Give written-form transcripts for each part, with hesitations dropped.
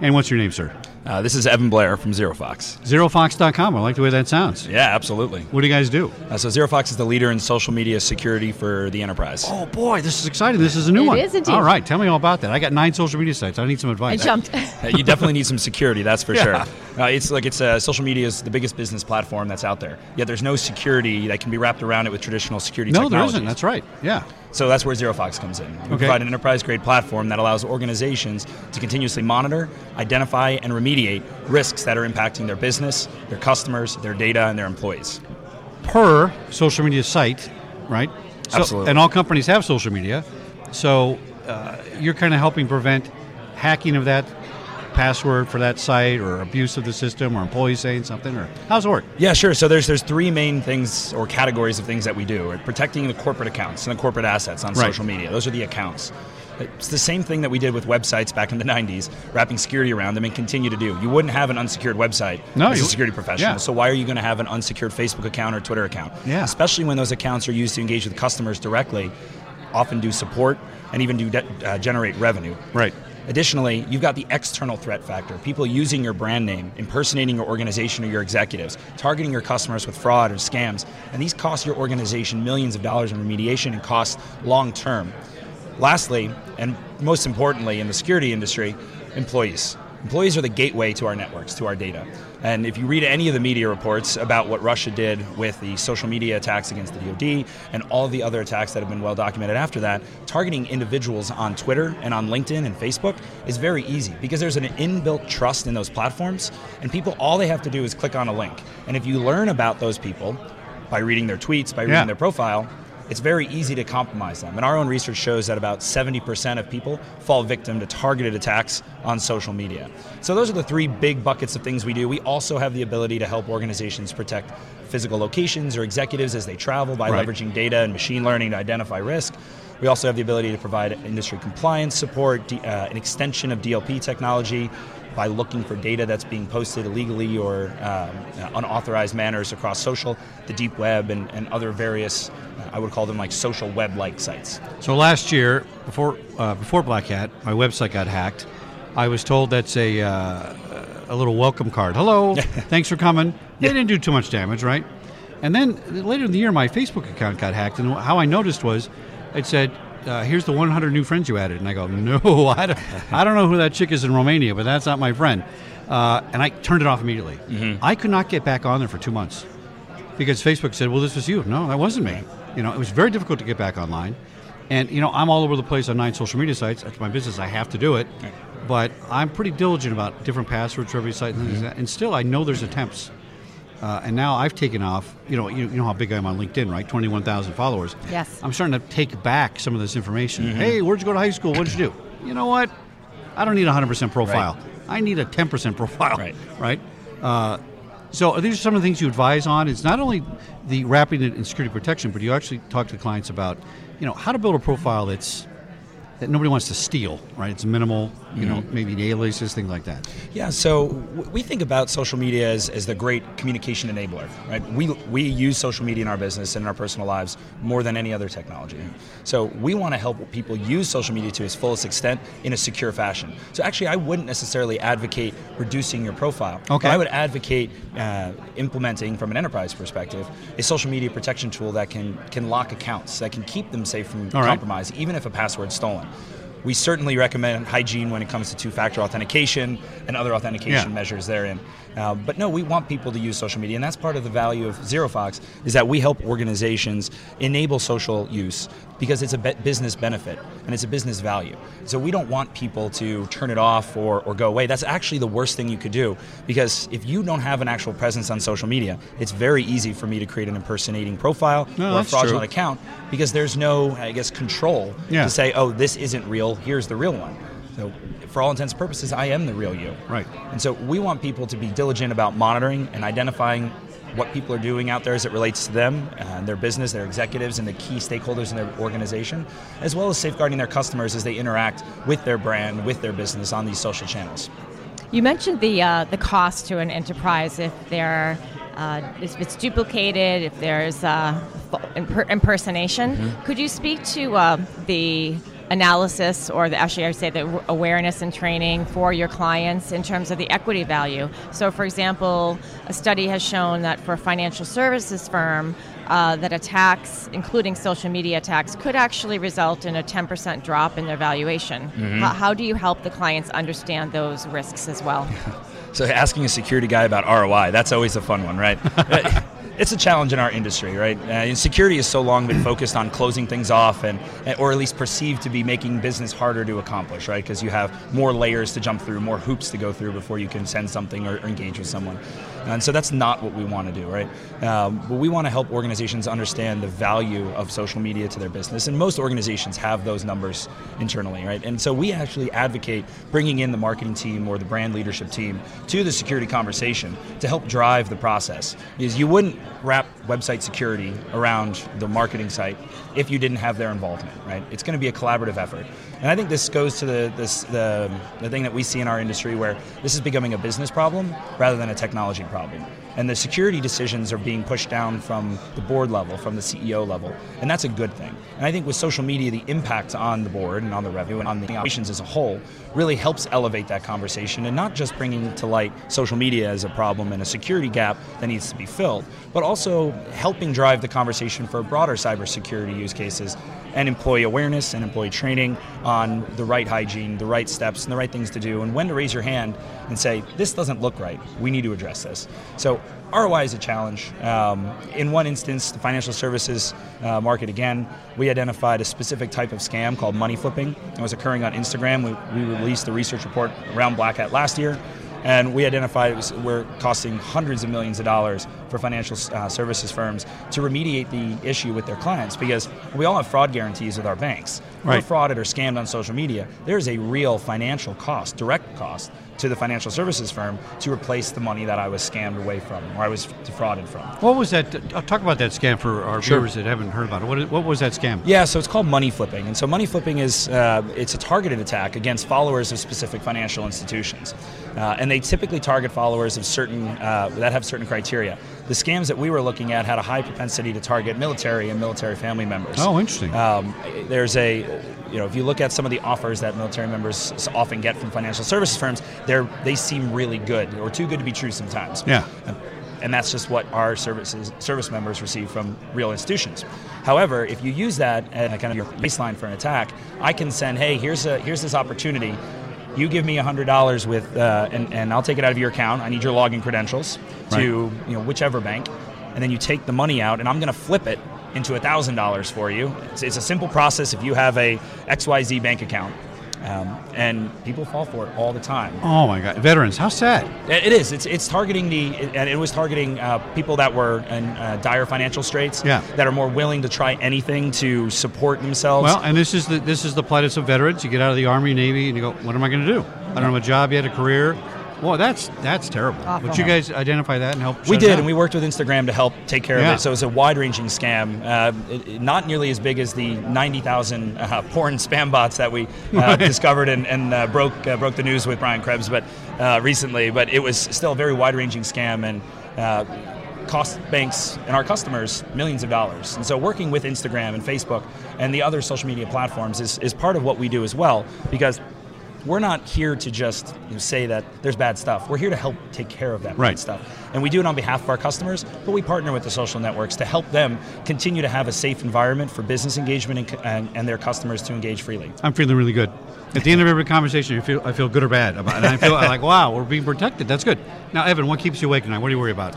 And what's your name, sir? This is Evan Blair from ZeroFox. ZeroFox.com. I like the way that sounds. Yeah, absolutely. What do you guys do? So ZeroFox is the leader in social media security for the enterprise. Oh, boy, this is exciting. This is a new one. It is indeed. All right, tell me all about that. I got 9 social media sites. I need some advice. I jumped. You definitely need some security, that's for Yeah. sure. Social media is the biggest business platform that's out there. Yet there's no security that can be wrapped around it with traditional security No, technologies. there isn't. That's right. Yeah. So that's where ZeroFox comes in. We provide an enterprise-grade platform that allows organizations to continuously monitor, identify, and remediate risks that are impacting their business, their customers, their data, and their employees. Per social media site, right? Absolutely. And all companies have social media. So you're kind of helping prevent hacking of that password for that site or abuse of the system or employees saying something, or how's it work? Yeah, sure. So there's 3 main things or categories of things that we do. We're protecting the corporate accounts and the corporate assets on social media. Those are the accounts. It's the same thing that we did with websites back in the 90s, wrapping security around them and continue to do. You wouldn't have an unsecured website as a security professional. Yeah. So why are you going to have an unsecured Facebook account or Twitter account? Yeah. Especially when those accounts are used to engage with customers directly, often do support, and even do generate revenue. Right. Additionally, you've got the external threat factor, people using your brand name, impersonating your organization or your executives, targeting your customers with fraud or scams, and these cost your organization millions of dollars in remediation and costs long term. Lastly, and most importantly in the security industry, employees. Employees are the gateway to our networks, to our data. And if you read any of the media reports about what Russia did with the social media attacks against the DoD and all of the other attacks that have been well documented after that, targeting individuals on Twitter and on LinkedIn and Facebook is very easy because there's an inbuilt trust in those platforms, and people, all they have to do is click on a link. And if you learn about those people by reading their tweets, by reading their profile, it's very easy to compromise them. And our own research shows that about 70% of people fall victim to targeted attacks on social media. So those are the 3 big buckets of things we do. We also have the ability to help organizations protect physical locations or executives as they travel by leveraging data and machine learning to identify risk. We also have the ability to provide industry compliance support, an extension of DLP technology, by looking for data that's being posted illegally or unauthorized manners across social, the deep web, and other various, I would call them like social web-like sites. So last year, before Black Hat, my website got hacked. I was told that's a little welcome card. Hello, thanks for coming. They didn't do too much damage, right? And then later in the year, my Facebook account got hacked, and how I noticed was it said, here's the 100 new friends you added. And I go, no, I don't know who that chick is in Romania, but that's not my friend. And I turned it off immediately. Mm-hmm. I could not get back on there for 2 months because Facebook said, well, this was you. No, that wasn't me. It was very difficult to get back online. And, I'm all over the place on 9 social media sites. That's my business. I have to do it. Right. But I'm pretty diligent about different passwords for every site. And still, I know there's attempts. And now I've taken off, you know how big I am on LinkedIn, right? 21,000 followers. Yes. I'm starting to take back some of this information. Mm-hmm. Hey, where'd you go to high school? What did you do? You know what? I don't need a 100% profile. Right. I need a 10% profile. Right? So these are some of the things you advise on. It's not only the wrapping it in security protection, but you actually talk to clients about, how to build a profile that nobody wants to steal, right? It's minimal, maybe aliases, things like that. Yeah, so we think about social media as the great communication enabler, right? We use social media in our business and in our personal lives more than any other technology. So we want to help people use social media to its fullest extent in a secure fashion. So actually, I wouldn't necessarily advocate reducing your profile. Okay. I would advocate implementing, from an enterprise perspective, a social media protection tool that can lock accounts, that can keep them safe from compromise, even if a password's stolen. We certainly recommend hygiene when it comes to two-factor authentication and other authentication measures therein. But no, we want people to use social media, and that's part of the value of ZeroFox, is that we help organizations enable social use because it's a business benefit and it's a business value. So we don't want people to turn it off or go away. That's actually the worst thing you could do, because if you don't have an actual presence on social media, it's very easy for me to create an impersonating profile or a fraudulent account, because there's no, control to say, oh, this isn't real, here's the real one. So for all intents and purposes, I am the real you. Right. And so we want people to be diligent about monitoring and identifying what people are doing out there as it relates to them and their business, their executives, and the key stakeholders in their organization, as well as safeguarding their customers as they interact with their brand, with their business on these social channels. You mentioned the cost to an enterprise if it's duplicated, if there's impersonation. Mm-hmm. Could you speak to the analysis, or actually I would say the awareness and training for your clients in terms of the equity value. So for example, a study has shown that for a financial services firm, that attacks, including social media attacks, could actually result in a 10% drop in their valuation. Mm-hmm. How do you help the clients understand those risks as well? So asking a security guy about ROI, that's always a fun one, right? It's a challenge in our industry, right? Security has so long been focused on closing things off, or at least perceived to be making business harder to accomplish, right? Because you have more layers to jump through, more hoops to go through before you can send something or engage with someone. And so that's not what we want to do, right? But we want to help organizations understand the value of social media to their business, and most organizations have those numbers internally, right? And so we actually advocate bringing in the marketing team or the brand leadership team to the security conversation to help drive the process. Because you wouldn't wrap website security around the marketing site if you didn't have their involvement, right? It's going to be a collaborative effort. And I think this goes to the thing that we see in our industry, where this is becoming a business problem rather than a technology problem. And the security decisions are being pushed down from the board level, from the CEO level, and that's a good thing. And I think with social media, the impact on the board and on the revenue and on the operations as a whole really helps elevate that conversation, and not just bringing to light social media as a problem and a security gap that needs to be filled, but also helping drive the conversation for broader cybersecurity use cases and employee awareness and employee training on the right hygiene, the right steps, and the right things to do, and when to raise your hand and say, this doesn't look right, we need to address this. So ROI is a challenge. In one instance, the financial services market, again, we identified a specific type of scam called money flipping. It was occurring on Instagram. We released the research report around Black Hat last year, and we identified we're costing hundreds of millions of dollars for financial services firms to remediate the issue with their clients, because we all have fraud guarantees with our banks. Right. If we're frauded or scammed on social media, there's a real financial cost, direct cost, to the financial services firm to replace the money that I was scammed away from, or I was defrauded from. What was that? Talk about that scam for our viewers that haven't heard about it. What was that scam? Yeah, so it's called money flipping. And so money flipping is it's a targeted attack against followers of specific financial institutions. And they typically target followers of certain that have certain criteria. The scams that we were looking at had a high propensity to target military and military family members. Oh, interesting. There's if you look at some of the offers that military members often get from financial services firms, they seem really good, or too good to be true sometimes. Yeah. And that's just what our service members receive from real institutions. However, if you use that as kind of your baseline for an attack, I can send, hey, here's this opportunity. You give me $100 with, and I'll take it out of your account. I need your login credentials to whichever bank, and then you take the money out, and I'm going to flip it into $1,000 for you. It's a simple process if you have a XYZ bank account. And people fall for it all the time. Oh my God, veterans! How sad. It is. It's targeting and it was targeting people that were in dire financial straits. Yeah. That are more willing to try anything to support themselves. Well, and this is the plight of some veterans. You get out of the Army, Navy, and you go, what am I going to do? I don't have a job yet, a career. Well, that's terrible. Awful. But you guys identify that and help? We did, and we worked with Instagram to help take care of it. So it's a wide-ranging scam, not nearly as big as the 90,000 porn spam bots that we discovered and broke the news with Brian Krebs, but recently. But it was still a very wide-ranging scam, and cost banks and our customers millions of dollars. And so working with Instagram and Facebook and the other social media platforms is part of what we do as well, because we're not here to just say that there's bad stuff. We're here to help take care of that bad stuff. And we do it on behalf of our customers, but we partner with the social networks to help them continue to have a safe environment for business engagement and their customers to engage freely. I'm feeling really good. At the end of every conversation, I feel good or bad about it. And I feel like, wow, we're being protected. That's good. Now, Evan, what keeps you awake tonight? What do you worry about?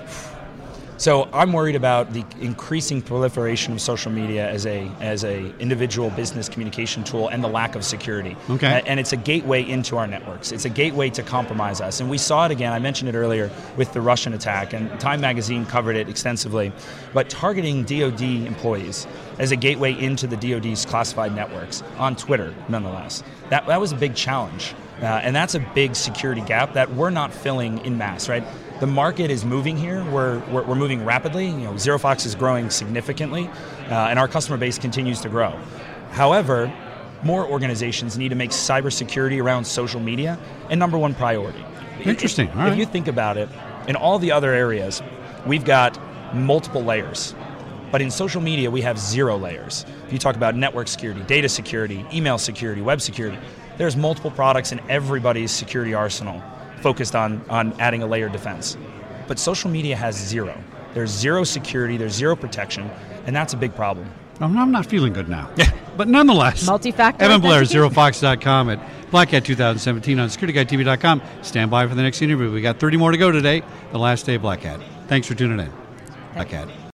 So I'm worried about the increasing proliferation of social media as a individual business communication tool, and the lack of security. Okay. And it's a gateway into our networks. It's a gateway to compromise us. And we saw it again, I mentioned it earlier, with the Russian attack, and Time Magazine covered it extensively. But targeting DoD employees as a gateway into the DoD's classified networks, on Twitter, nonetheless. That was a big challenge. And that's a big security gap that we're not filling in mass, right? The market is moving here. We're moving rapidly. ZeroFox is growing significantly, and our customer base continues to grow. However, more organizations need to make cybersecurity around social media a number one priority. Interesting. All right. If you think about it, in all the other areas, we've got multiple layers. But in social media, we have 0 layers. If you talk about network security, data security, email security, web security, there's multiple products in everybody's security arsenal focused on adding a layer of defense. But social media has 0. There's 0 security, there's 0 protection, and that's a big problem. I'm not feeling good now. But nonetheless, multi-factor Evan Blair, ZeroFox.com, at Black Hat 2017 on SecurityGuideTV.com. Stand by for the next interview. We got 30 more to go today, the last day of Black Hat. Thanks for tuning in. Black Hat.